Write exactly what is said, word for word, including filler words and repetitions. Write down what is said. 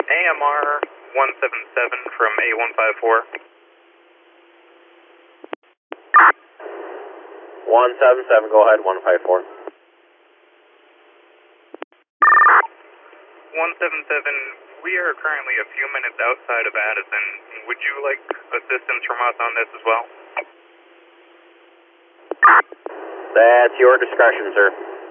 A M R one seven seven from A one five four. one seven seven, go ahead, one five four. one seven seven, we are currently a few minutes outside of Addison. Would you like assistance from us on this as well? That's your discretion, sir.